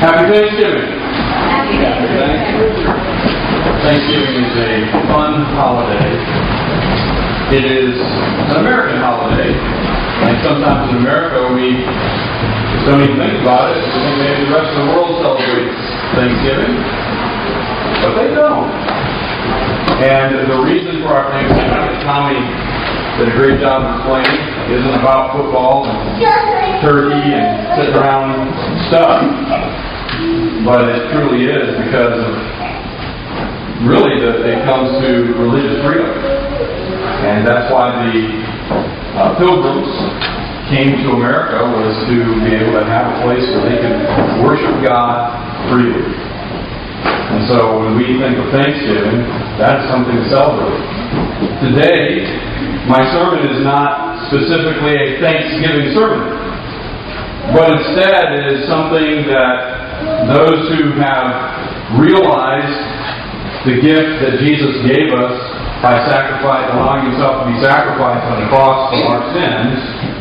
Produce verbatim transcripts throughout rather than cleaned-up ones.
Happy Thanksgiving. Happy Thanksgiving. Thanksgiving is a fun holiday. It is an American holiday. And sometimes in America we don't even think about it. We think maybe the rest of the world celebrates Thanksgiving. But they don't. And the reason for our Thanksgiving, that Tommy did a great job explaining, isn't about football and turkey and sitting around stuff. But it truly is because of really that it comes to religious freedom. And that's why the uh, pilgrims came to America, was to be able to have a place where they could worship God freely. And so when we think of Thanksgiving, that's something to celebrate. Today, my sermon is not specifically a Thanksgiving sermon, but instead it is something that those who have realized the gift that Jesus gave us by sacrifice, allowing Himself to be sacrificed on the cross for our sins,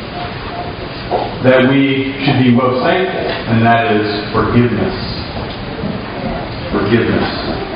that we should be most thankful, and that is forgiveness. Forgiveness.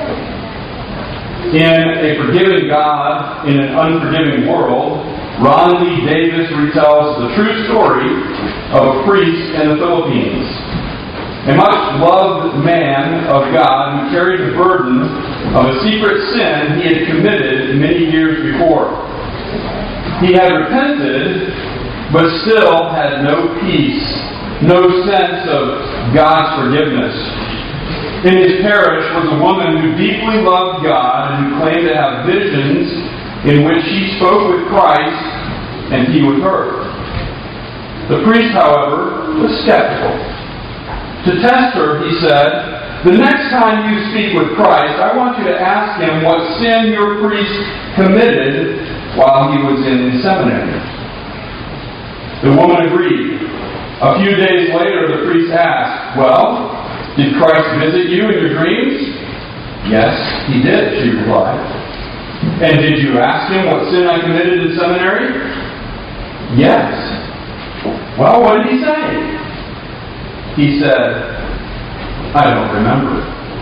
In A Forgiving God in an Unforgiving World, Ron Lee Davis retells the true story of a priest in the Philippines. A much-loved man of God who carried the burden of a secret sin he had committed many years before. He had repented, but still had no peace, no sense of God's forgiveness. In his parish was a woman who deeply loved God and who claimed to have visions in which she spoke with Christ and He with her. The priest, however, was skeptical. To test her, he said, "The next time you speak with Christ, I want you to ask Him what sin your priest committed while he was in seminary." The woman agreed. A few days later, the priest asked, "Well, did Christ visit you in your dreams?" "Yes, He did," she replied. "And did you ask Him what sin I committed in seminary?" "Yes." "Well, what did He say?" He said, "I don't remember."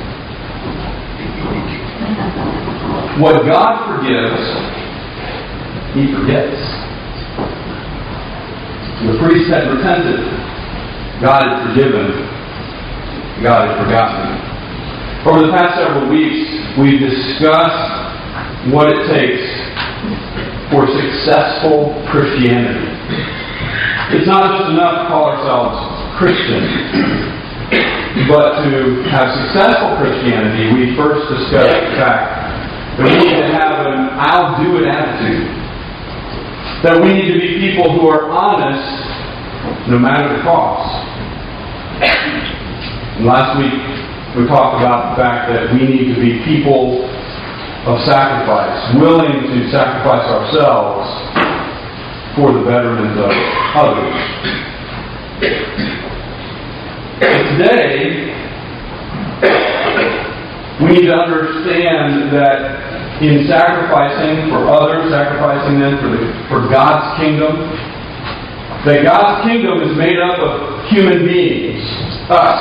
What God forgives, He forgets. The priest had repented. God had forgiven. God had forgotten. Over the past several weeks, we've discussed what it takes for successful Christianity. It's not just enough to call ourselves Christian, but to have successful Christianity, we first discussed the fact that we need to have an "I'll do it" attitude. That we need to be people who are honest no matter the cost. And last week we talked about the fact that we need to be people of sacrifice, willing to sacrifice ourselves for the betterment of others. Today, we need to understand that in sacrificing for others, sacrificing them for, the, for God's kingdom, that God's kingdom is made up of human beings, us.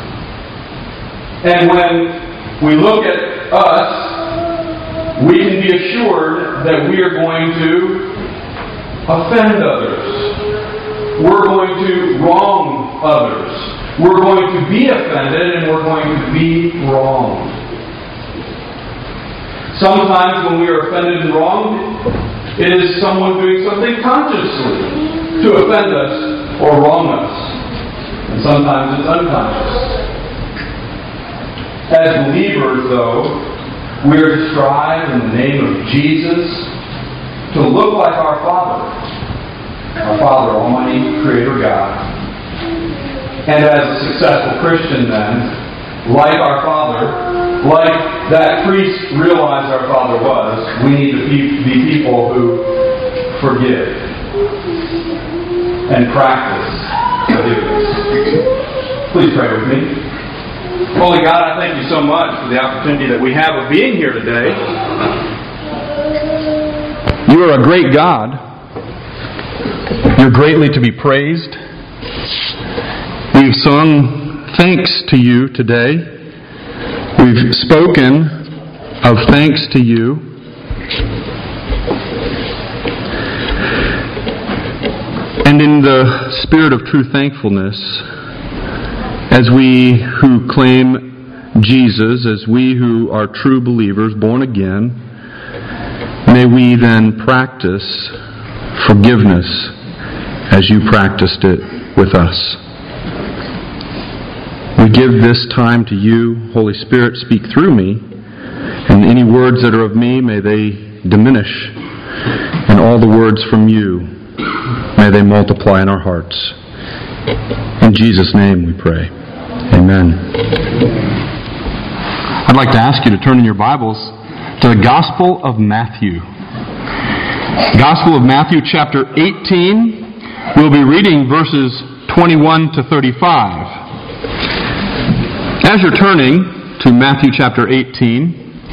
And when we look at us, we can be assured that we are going to offend others. We're going to wrong others. We're going to be offended and we're going to be wronged. Sometimes when we are offended and wronged, it is someone doing something consciously to offend us or wrong us. And sometimes it's unconscious. As believers, though, we are to strive in the name of Jesus to look like our Father, our Father, Almighty Creator God. And as a successful Christian then, like our Father, like that priest realized our Father was, we need to be people who forgive and practice forgiveness. Please pray with me. Holy God, I thank You so much for the opportunity that we have of being here today. You are a great God. You're greatly to be praised. We've sung thanks to you today. We've spoken of thanks to you. And in the spirit of true thankfulness, as we who claim Jesus, as we who are true believers, born again, may we then practice forgiveness as you practiced it with us. We give this time to you. Holy Spirit, speak through me, and any words that are of me, may they diminish, and all the words from you, may they multiply in our hearts. In Jesus' name we pray. Amen. I'd like to ask you to turn in your Bibles to the Gospel of Matthew. Gospel of Matthew, chapter eighteen. We'll be reading verses twenty-one to thirty-five. As you're turning to Matthew chapter eighteen,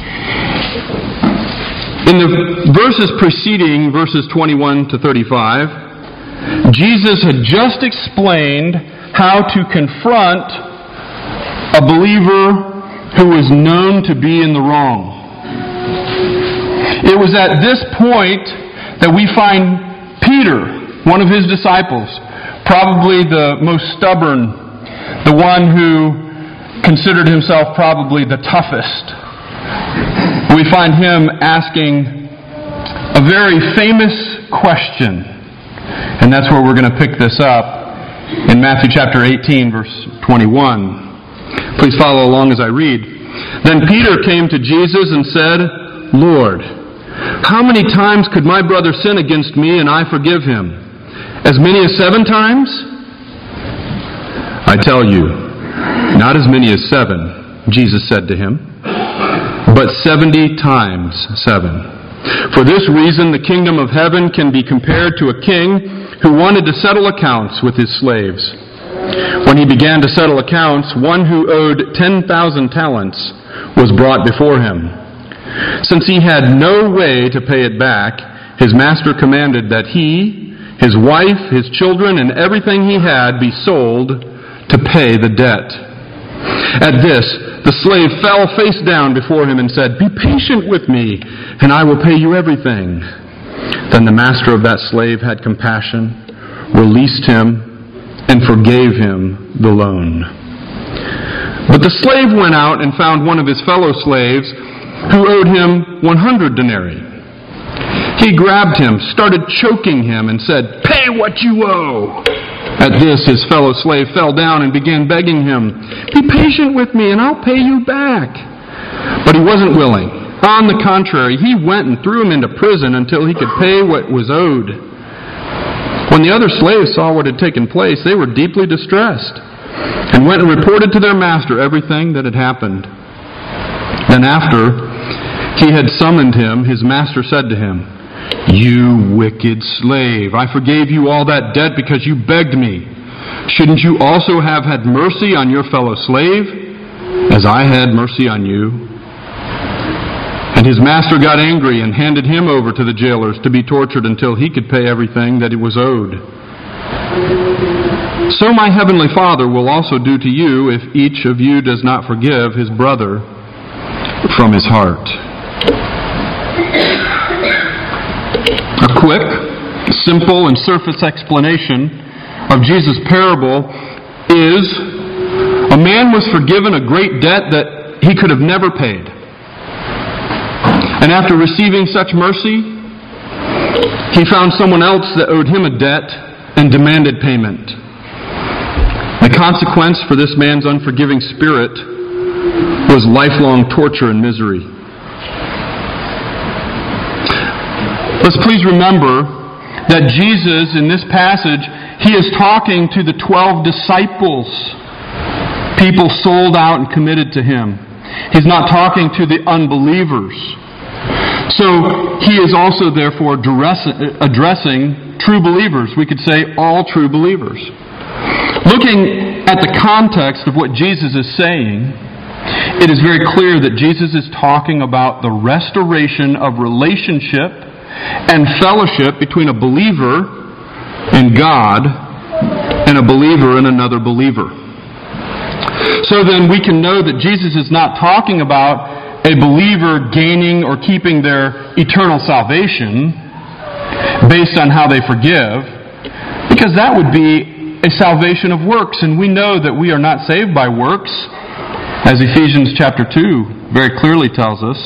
in the verses preceding verses twenty-one to thirty-five, Jesus had just explained how to confront a believer who was known to be in the wrong. It was at this point that we find Peter, one of his disciples, probably the most stubborn, the one who considered himself probably the toughest. We find him asking a very famous question. And that's where we're going to pick this up in Matthew chapter eighteen, verse twenty-one. Please follow along as I read. Then Peter came to Jesus and said, Lord, how many times could my brother sin against me and I forgive him? As many as seven times? I tell you, not as many as seven, Jesus said to him, but seventy times seven. For this reason, the kingdom of heaven can be compared to a king who wanted to settle accounts with his slaves. When he began to settle accounts, one who owed ten thousand talents was brought before him. Since he had no way to pay it back, his master commanded that he, his wife, his children, and everything he had be sold to pay the debt. At this, the slave fell face down before him and said, Be patient with me, and I will pay you everything. Then the master of that slave had compassion, released him, and forgave him the loan. But the slave went out and found one of his fellow slaves who owed him one hundred denarii. He grabbed him, started choking him, and said, Pay what you owe. At this, his fellow slave fell down and began begging him, Be patient with me, and I'll pay you back. But he wasn't willing. On the contrary, he went and threw him into prison until he could pay what was owed. When the other slaves saw what had taken place, they were deeply distressed, and went and reported to their master everything that had happened. Then after he had summoned him, his master said to him, You wicked slave, I forgave you all that debt because you begged me. Shouldn't you also have had mercy on your fellow slave, as I had mercy on you? And his master got angry and handed him over to the jailers to be tortured until he could pay everything that it was owed. So my heavenly Father will also do to you if each of you does not forgive his brother from his heart. A quick, simple, and surface explanation of Jesus' parable is a man was forgiven a great debt that he could have never paid. And after receiving such mercy, he found someone else that owed him a debt and demanded payment. The consequence for this man's unforgiving spirit was lifelong torture and misery. Let's please remember that Jesus, in this passage, he is talking to the twelve disciples, people sold out and committed to him. He's not talking to the unbelievers. So he is also therefore addressing true believers. We could say all true believers. Looking at the context of what Jesus is saying, it is very clear that Jesus is talking about the restoration of relationship and fellowship between a believer in God and a believer in another believer. So then we can know that Jesus is not talking about a believer gaining or keeping their eternal salvation based on how they forgive, because that would be a salvation of works, and we know that we are not saved by works, as Ephesians chapter two very clearly tells us,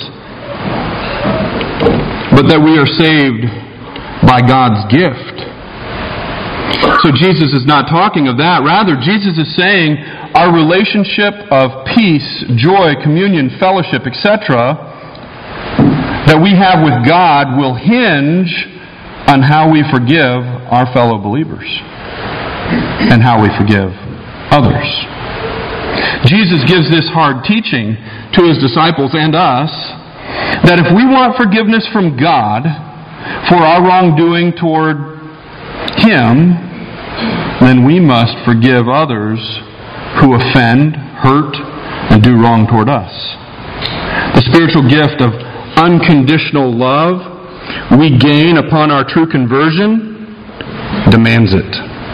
but that we are saved by God's gift. So Jesus is not talking of that. Rather, Jesus is saying our relationship of peace, joy, communion, fellowship, et cetera that we have with God will hinge on how we forgive our fellow believers and how we forgive others. Jesus gives this hard teaching to His disciples and us that if we want forgiveness from God for our wrongdoing toward Him, then we must forgive others who offend, hurt, and do wrong toward us. The spiritual gift of unconditional love we gain upon our true conversion demands it.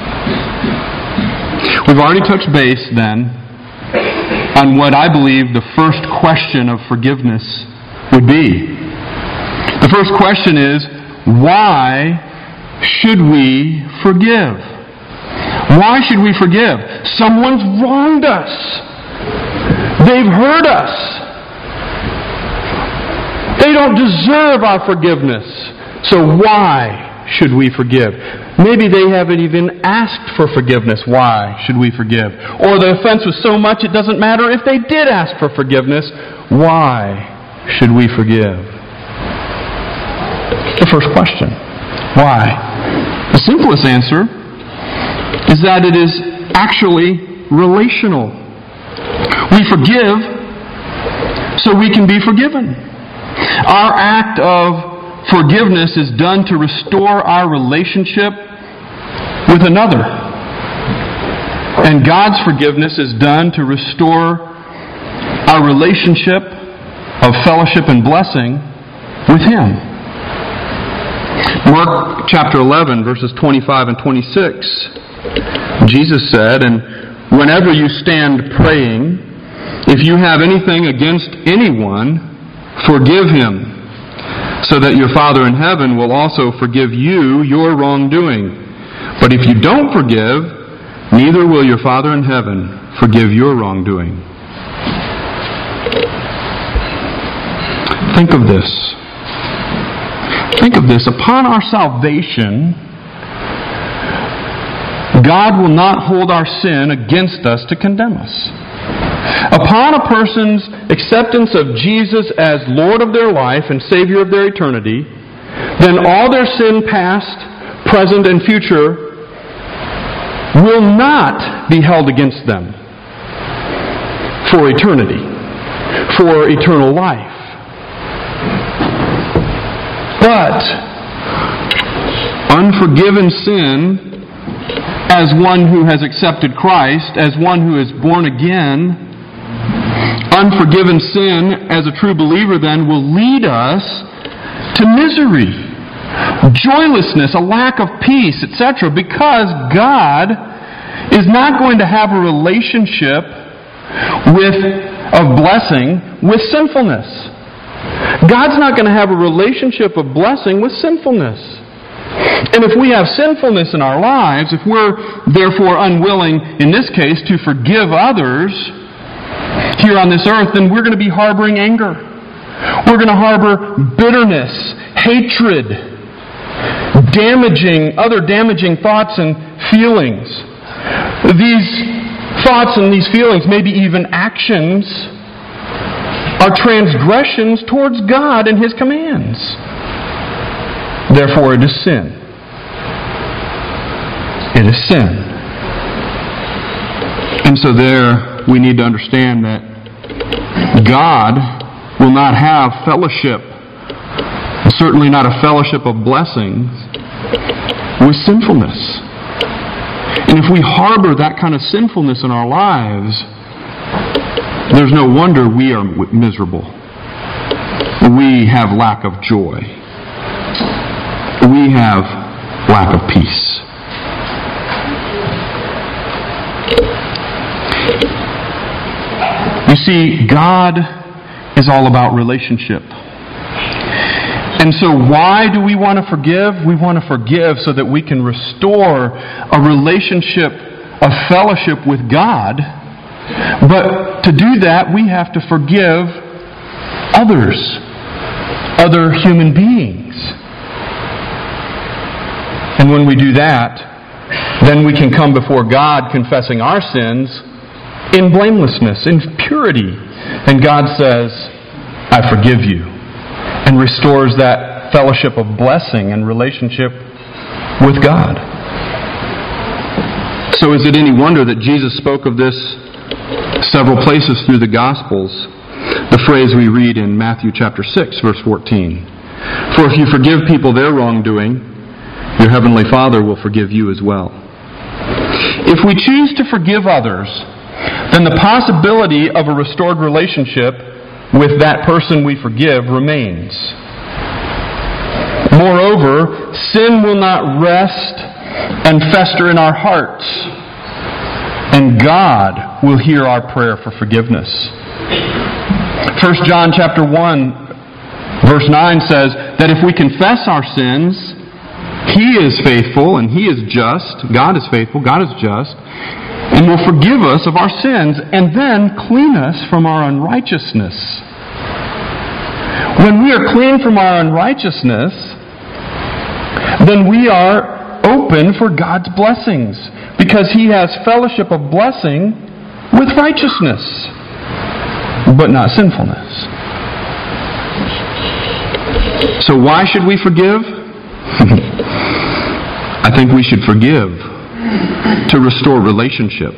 We've already touched base then on what I believe the first question of forgiveness would be. The first question is, why should we forgive? Why should we forgive? Someone's wronged us. They've hurt us. They don't deserve our forgiveness. So why should we forgive? Maybe they haven't even asked for forgiveness. Why should we forgive? Or the offense was so much it doesn't matter if they did ask for forgiveness. Why should we forgive? The first question. Why? The simplest answer is that it is actually relational. We forgive so we can be forgiven. Our act of forgiveness is done to restore our relationship with another. And God's forgiveness is done to restore our relationship of fellowship and blessing with Him. Mark chapter eleven, verses twenty-five and twenty-six, Jesus said, "And whenever you stand praying, if you have anything against anyone, forgive him, so that your Father in heaven will also forgive you your wrongdoing. But if you don't forgive, neither will your Father in heaven forgive your wrongdoing." Think of this. Think of this. Upon our salvation, God will not hold our sin against us to condemn us. Upon a person's acceptance of Jesus as Lord of their life and Savior of their eternity, then all their sin past, present, and future will not be held against them for eternity, for eternal life. But unforgiven sin, as one who has accepted Christ, as one who is born again, unforgiven sin as a true believer then will lead us to misery, joylessness, a lack of peace, et cetera, because God is not going to have a relationship with of blessing with sinfulness. God's not going to have a relationship of blessing with sinfulness. And if we have sinfulness in our lives, if we're therefore unwilling, in this case, to forgive others here on this earth, then we're going to be harboring anger. We're going to harbor bitterness, hatred, damaging, other damaging thoughts and feelings. These thoughts and these feelings, maybe even actions, are transgressions towards God and His commands. Therefore, it is sin. It is sin. And so there, we need to understand that God will not have fellowship, certainly not a fellowship of blessings, with sinfulness. And if we harbor that kind of sinfulness in our lives, there's no wonder we are miserable. We have lack of joy. We have lack of peace. You see, God is all about relationship. And so why do we want to forgive? We want to forgive so that we can restore a relationship of fellowship with God. But to do that, we have to forgive others, other human beings. And when we do that, then we can come before God confessing our sins in blamelessness, in purity. And God says, I forgive you, and restores that fellowship of blessing and relationship with God. So is it any wonder that Jesus spoke of this several places through the Gospels? The phrase we read in Matthew chapter six, verse fourteen. For if you forgive people their wrongdoing, your heavenly Father will forgive you as well. If we choose to forgive others, then the possibility of a restored relationship with that person we forgive remains. Moreover, sin will not rest and fester in our hearts, and God will hear our prayer for forgiveness. First John chapter one, verse nine says that if we confess our sins, He is faithful and He is just. God is faithful, God is just, and will forgive us of our sins and then clean us from our unrighteousness. When we are clean from our unrighteousness, then we are open for God's blessings, because He has fellowship of blessing with righteousness, but not sinfulness. So why should we forgive? I think we should forgive to restore relationship.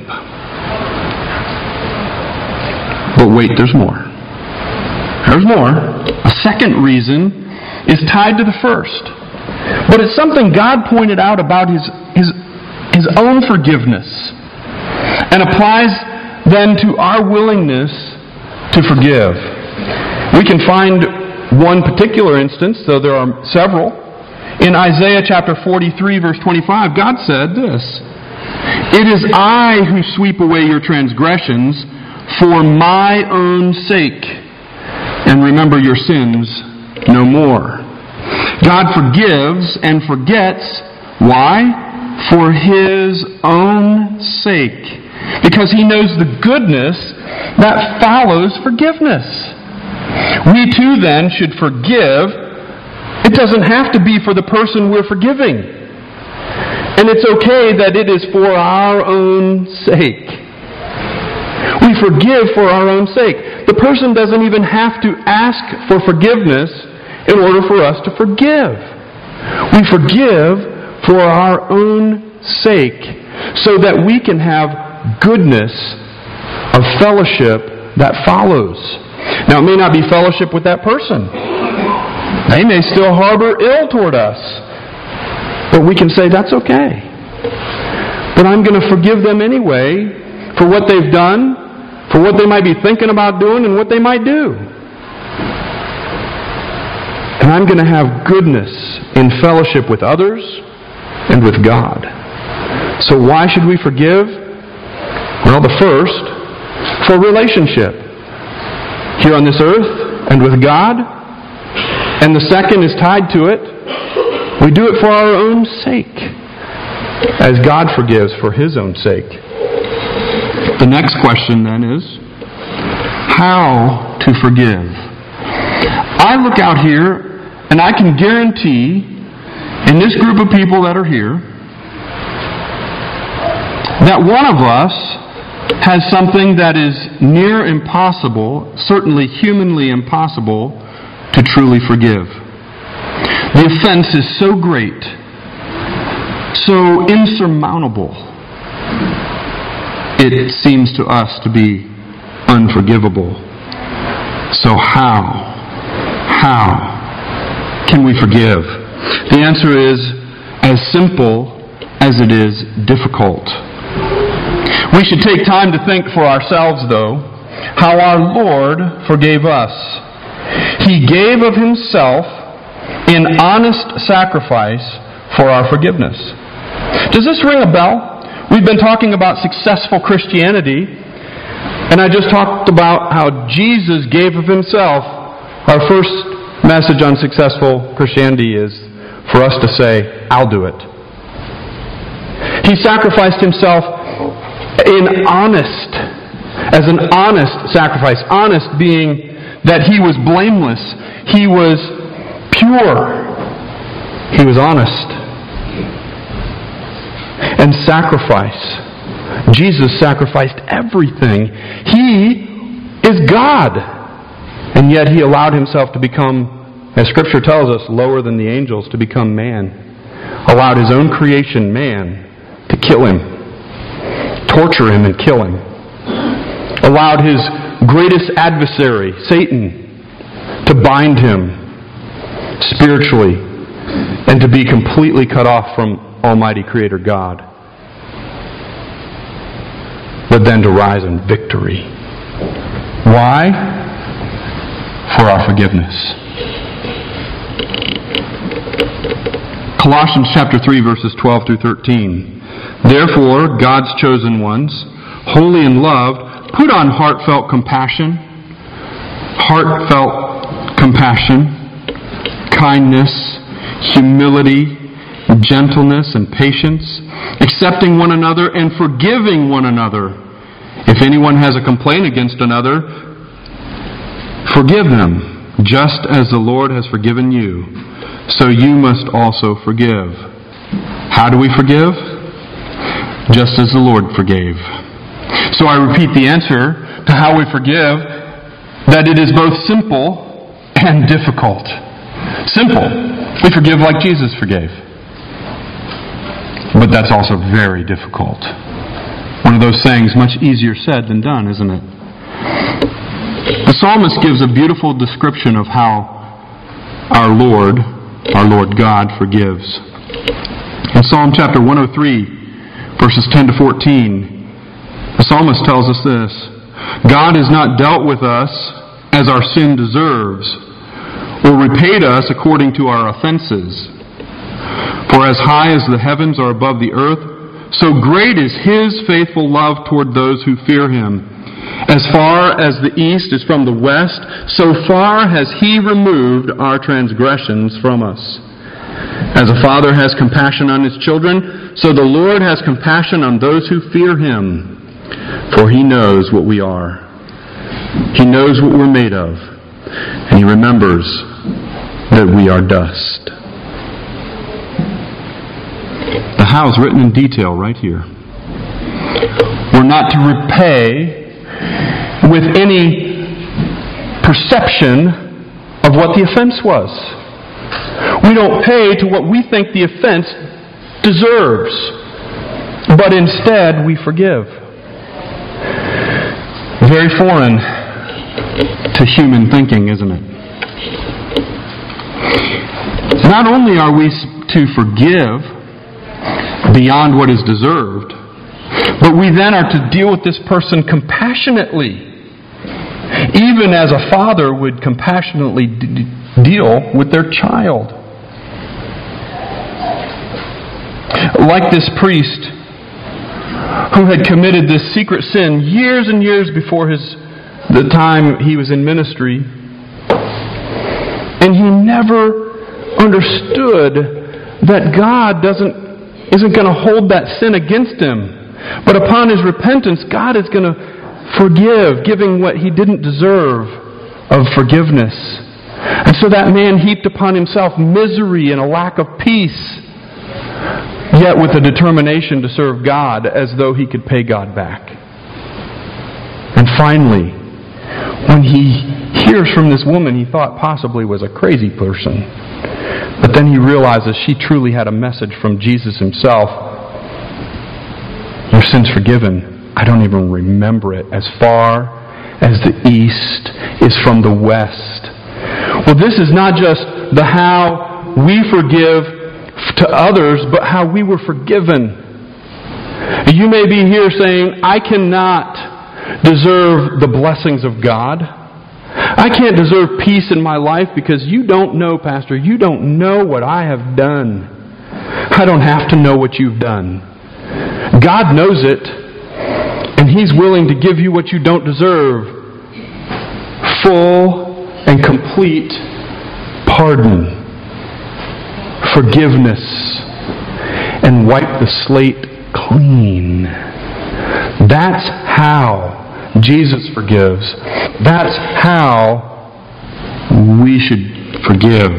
But wait, there's more. There's more. A second reason is tied to the first. But it's something God pointed out about His, His, His own forgiveness, and applies then to our willingness to forgive. We can find one particular instance, though there are several. In Isaiah chapter forty-three, verse twenty-five, God said this, "It is I who sweep away your transgressions for my own sake, and remember your sins no more." God forgives and forgets. Why? For His own sake. Because He knows the goodness that follows forgiveness. We too then should forgive. It doesn't have to be for the person we're forgiving. And it's okay that it is for our own sake. We forgive for our own sake. The person doesn't even have to ask for forgiveness in order for us to forgive. We forgive for our own sake, so that we can have goodness of fellowship that follows. Now, it may not be fellowship with that person. They may still harbor ill toward us. But we can say, that's okay. But I'm going to forgive them anyway for what they've done, for what they might be thinking about doing, and what they might do. And I'm going to have goodness in fellowship with others and with God. So why should we forgive? Well, the first, for relationship here on this earth and with God. And the second is tied to it. We do it for our own sake, as God forgives for His own sake. The next question then is, how to forgive? I look out here, and I can guarantee, in this group of people that are here, that one of us has something that is near impossible, certainly humanly impossible, to truly forgive. The offense is so great, so insurmountable, it seems to us to be unforgivable. So how? How can we forgive? The answer is as simple as it is difficult. We should take time to think for ourselves, though, how our Lord forgave us. He gave of Himself in honest sacrifice for our forgiveness. Does this ring a bell? We've been talking about successful Christianity. And I just talked about how Jesus gave of Himself. Our first message on successful Christianity is for us to say, I'll do it. He sacrificed Himself in honest, as an honest sacrifice. Honest being that He was blameless. He was pure. He was honest. And sacrifice. Jesus sacrificed everything. He is God. And yet He allowed Himself to become, as Scripture tells us, lower than the angels, to become man. Allowed His own creation, man, to kill Him. Torture Him and kill Him. Allowed His greatest adversary, Satan, to bind Him spiritually and to be completely cut off from Almighty Creator God. But then to rise in victory. Why? For our forgiveness. Colossians chapter three, verses twelve through thirteen. Therefore, God's chosen ones, holy and loved, put on heartfelt compassion, heartfelt compassion, kindness, humility, gentleness, and patience, accepting one another and forgiving one another. If anyone has a complaint against another, forgive them, just as the Lord has forgiven you. So you must also forgive. How do we forgive? Just as the Lord forgave. So I repeat the answer to how we forgive, that it is both simple and difficult. Simple. We forgive like Jesus forgave. But that's also very difficult. One of those things much easier said than done, isn't it? The psalmist gives a beautiful description of how our Lord, our Lord God, forgives. In Psalm chapter one oh three, verses ten to fourteen, the psalmist tells us this: God has not dealt with us as our sin deserves, or repaid us according to our offenses. For as high as the heavens are above the earth, so great is His faithful love toward those who fear Him. As far as the east is from the west, so far has He removed our transgressions from us. As a father has compassion on his children, so the Lord has compassion on those who fear Him. For He knows what we are. He knows what we're made of. And He remembers that we are dust. The how is written in detail right here. We're not to repay with any perception of what the offense was. We don't pay to what we think the offense deserves, but instead we forgive. Very foreign to human thinking, isn't it? Not only are we to forgive beyond what is deserved, but we then are to deal with this person compassionately, even as a father would compassionately d- deal with their child. Like this priest who had committed this secret sin years and years before his the time he was in ministry, and he never understood that God doesn't isn't going to hold that sin against him. But upon his repentance, God is going to forgive, giving what he didn't deserve of forgiveness. And so that man heaped upon himself misery and a lack of peace, yet with a determination to serve God as though he could pay God back. And finally, when he hears from this woman he thought possibly was a crazy person, but then he realizes she truly had a message from Jesus Himself. Your sin's forgiven. I don't even remember it. As far as the east is from the west. Well, this is not just the how we forgive to others, but how we were forgiven. You may be here saying, I cannot deserve the blessings of God. I can't deserve peace in my life because you don't know, Pastor. You don't know what I have done. I don't have to know what you've done. God knows it. And He's willing to give you what you don't deserve. Full and complete pardon, forgiveness, and wipe the slate clean. That's how Jesus forgives. That's how we should forgive.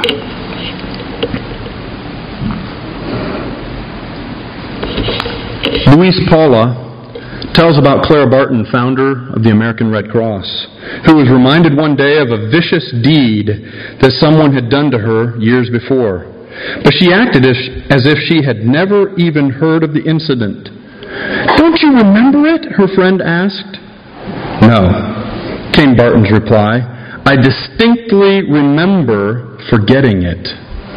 Luis Paula tells about Clara Barton, founder of the American Red Cross, who was reminded one day of a vicious deed that someone had done to her years before. But she acted as, as if she had never even heard of the incident. "Don't you remember it?" her friend asked. "No," came Barton's reply. "I distinctly remember forgetting it."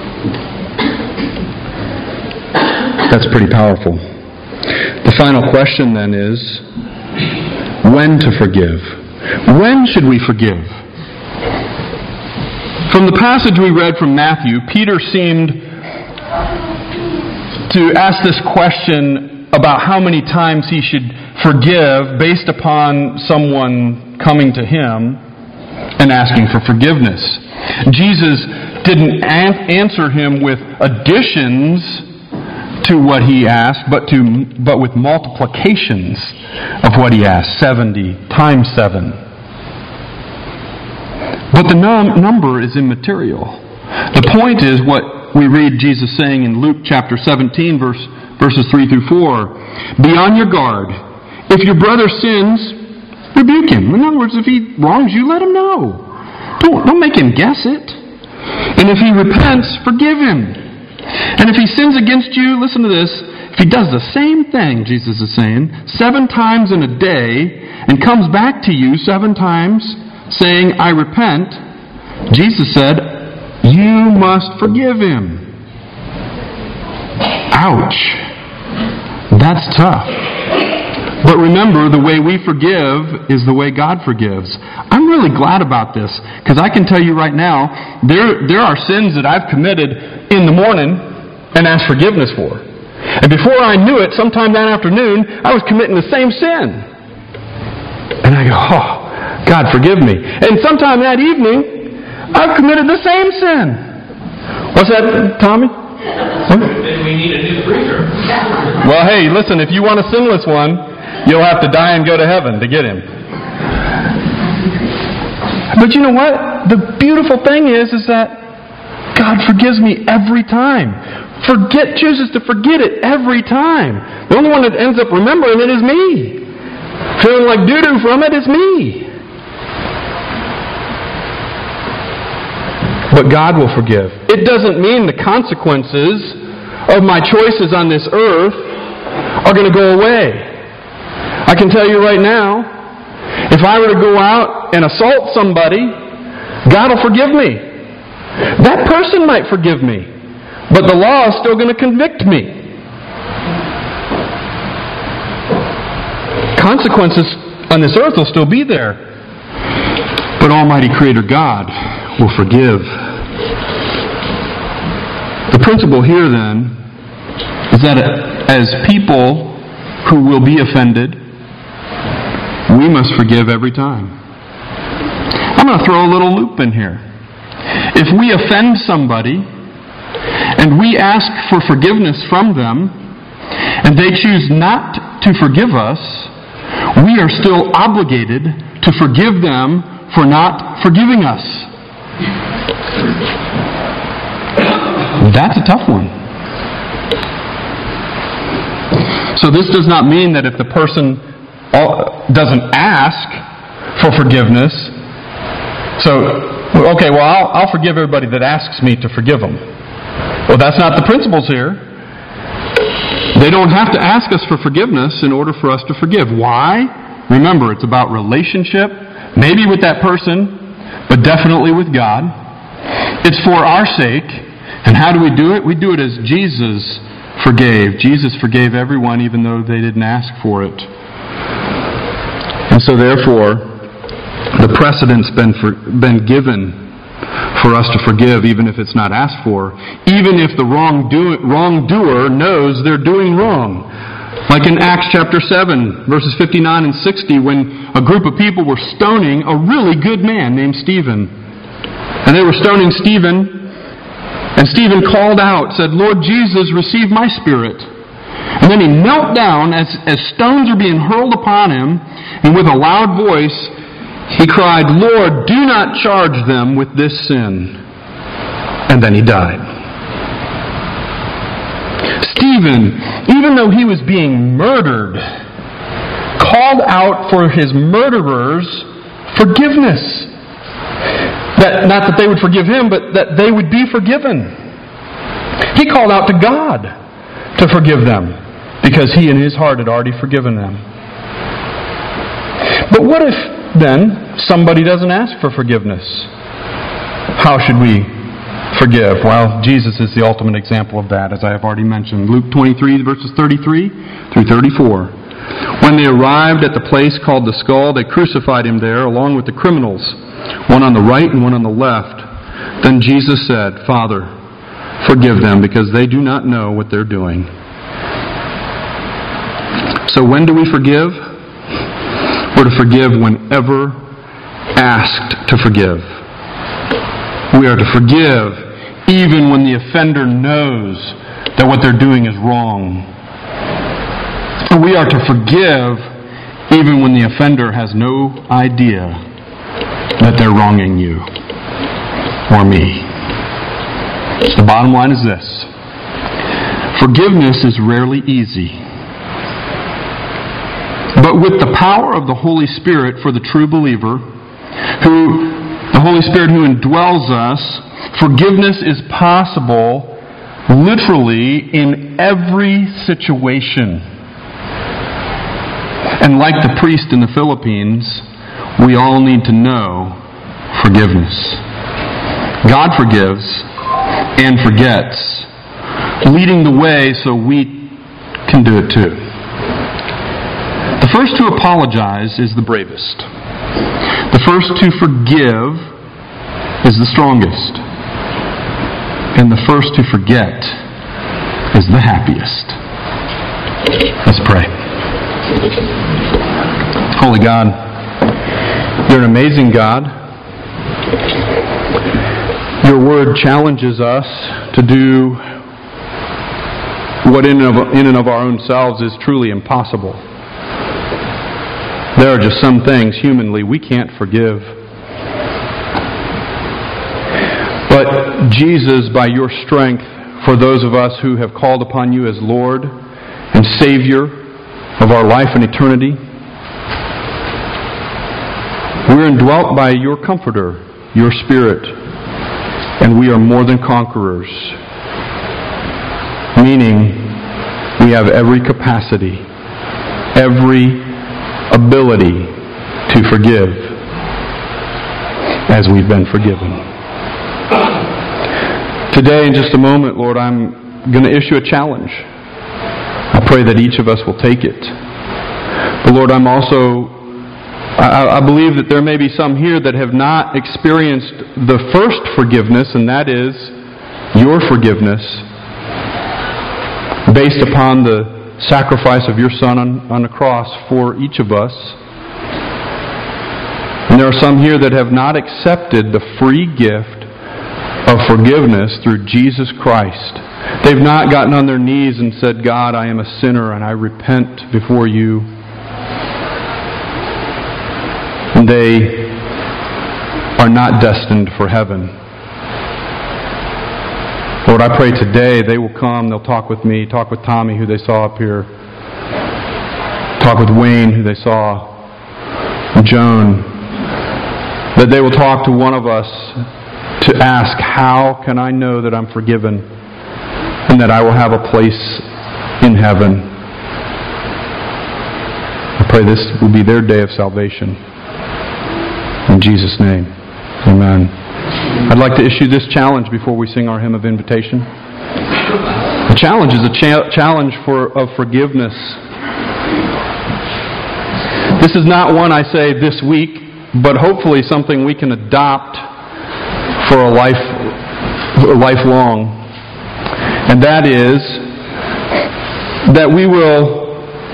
That's pretty powerful. The final question then is, when to forgive? When should we forgive? From the passage we read from Matthew, Peter seemed to ask this question about how many times he should forgive based upon someone coming to him and asking for forgiveness. Jesus didn't an- answer him with additions to what he asked, but to but with multiplications of what he asked, seventy times seven. But the num- number is immaterial. The point is what we read Jesus saying in Luke chapter seventeen, verse, verses three through four. "Be on your guard. If your brother sins, rebuke him." In other words, if he wrongs you, let him know. Don't, don't make him guess it. "And if he repents, forgive him. And if he sins against you," listen to this, "if he does the same thing," Jesus is saying, "seven times in a day, and comes back to you seven times, saying, 'I repent,' Jesus said, you must forgive him." Ouch. That's tough. But remember, the way we forgive is the way God forgives. I'm really glad about this, because I can tell you right now, there, there are sins that I've committed in the morning and asked forgiveness for. And before I knew it, sometime that afternoon, I was committing the same sin. And I go, "Oh, God, forgive me." And sometime that evening, I've committed the same sin. What's that, Tommy? Then we need a new preacher. Well, hey, listen, if you want a sinless one, you'll have to die and go to heaven to get him. But you know what? The beautiful thing is, is that God forgives me every time. Forget, chooses to forget it every time. The only one that ends up remembering it is me. Feeling like doo-doo from it is me. But God will forgive. It doesn't mean the consequences of my choices on this earth are going to go away. I can tell you right now, if I were to go out and assault somebody, God will forgive me. That person might forgive me, but the law is still going to convict me. Consequences on this earth will still be there, but Almighty Creator God will forgive. The principle here, then, is that as people who will be offended, we must forgive every time. I'm going to throw a little loop in here. If we offend somebody and we ask for forgiveness from them and they choose not to forgive us, we are still obligated to forgive them for not forgiving us. That's a tough one. So this does not mean that if the person doesn't ask for forgiveness, so, okay, well, I'll, I'll forgive everybody that asks me to forgive them. Well, that's not the principles here. They don't have to ask us for forgiveness in order for us to forgive. Why? Remember, it's about relationship, maybe with that person, but definitely with God. It's for our sake. And how do we do it? We do it as Jesus forgave. Jesus forgave everyone even though they didn't ask for it. And so therefore, the precedent's been for, been given for us to forgive even if it's not asked for, even if the wrongdo- wrongdoer knows they're doing wrong. Like in Acts chapter seven, verses fifty-nine and sixty, when a group of people were stoning a really good man named Stephen. And they were stoning Stephen, and Stephen called out, said, "Lord Jesus, receive my spirit." And then he knelt down as, as stones are being hurled upon him, and with a loud voice, he cried, "Lord, do not charge them with this sin." And then he died. Stephen, even though he was being murdered, called out for his murderers forgiveness. That, not that they would forgive him, but that they would be forgiven. He called out to God to forgive them, because he in his heart had already forgiven them. But what if, then, somebody doesn't ask for forgiveness? How should we forgive? Well, Jesus is the ultimate example of that, as I have already mentioned. Luke twenty-three, verses thirty-three through thirty-four. When they arrived at the place called the Skull, they crucified him there, along with the criminals, one on the right and one on the left. Then Jesus said, "Father, forgive them, because they do not know what they're doing." So when do we forgive? We're to forgive whenever asked to forgive. We are to forgive even when the offender knows that what they're doing is wrong. We are to forgive even when the offender has no idea that they're wronging you or me. The bottom line is this: forgiveness is rarely easy. But with the power of the Holy Spirit for the true believer, who the Holy Spirit who indwells us, forgiveness is possible literally in every situation. And like the priest in the Philippines, we all need to know forgiveness. God forgives and forgets, leading the way so we can do it too. The first to apologize is the bravest. The first to forgive is the strongest. And the first to forget is the happiest. Let's pray. Holy God, you're an amazing God. Your word challenges us to do what in and of, in and of our own selves is truly impossible. There are just some things humanly we can't forgive. But Jesus, by your strength, for those of us who have called upon you as Lord and Savior of our life and eternity, we're indwelt by your Comforter, your Spirit, and we are more than conquerors. Meaning, we have every capacity, every ability to forgive as we've been forgiven. Today, in just a moment, Lord, I'm going to issue a challenge. I pray that each of us will take it. But Lord, I'm also, I, I believe that there may be some here that have not experienced the first forgiveness, and that is your forgiveness, based upon the sacrifice of your Son on, on the cross for each of us. And there are some here that have not accepted the free gift of forgiveness through Jesus Christ. They've not gotten on their knees and said, "God, I am a sinner and I repent before you." And they are not destined for heaven. Lord, I pray today they will come, they'll talk with me, talk with Tommy, who they saw up here, talk with Wayne, who they saw, and Joan, that they will talk to one of us to ask, how can I know that I'm forgiven and that I will have a place in heaven? I pray this will be their day of salvation. In Jesus' name, amen. I'd like to issue this challenge before we sing our hymn of invitation. The challenge is a cha- challenge for of forgiveness. This is not one I say this week, but hopefully something we can adopt for a life, a lifelong. And that is that we will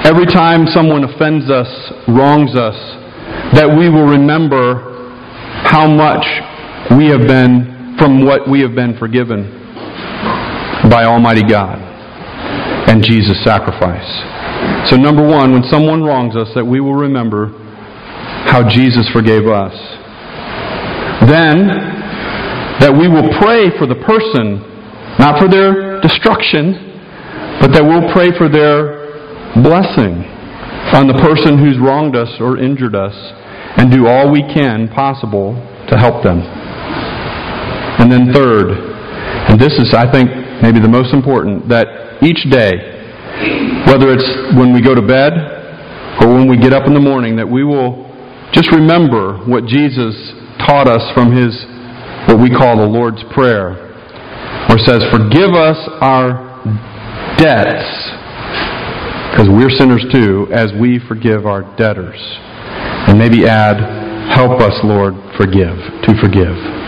every time someone offends us, wrongs us, that we will remember how much we have been, from what we have been forgiven by Almighty God and Jesus' sacrifice. So number one, when someone wrongs us, that we will remember how Jesus forgave us. Then, that we will pray for the person, not for their destruction, but that we'll pray for their blessing on the person who's wronged us or injured us, and do all we can possible to help them. And then third, and this is, I think, maybe the most important, that each day, whether it's when we go to bed or when we get up in the morning, that we will just remember what Jesus taught us from His, what we call the Lord's Prayer, where it says, "Forgive us our debts, because we're sinners too, as we forgive our debtors." And maybe add, "Help us, Lord, forgive, to forgive."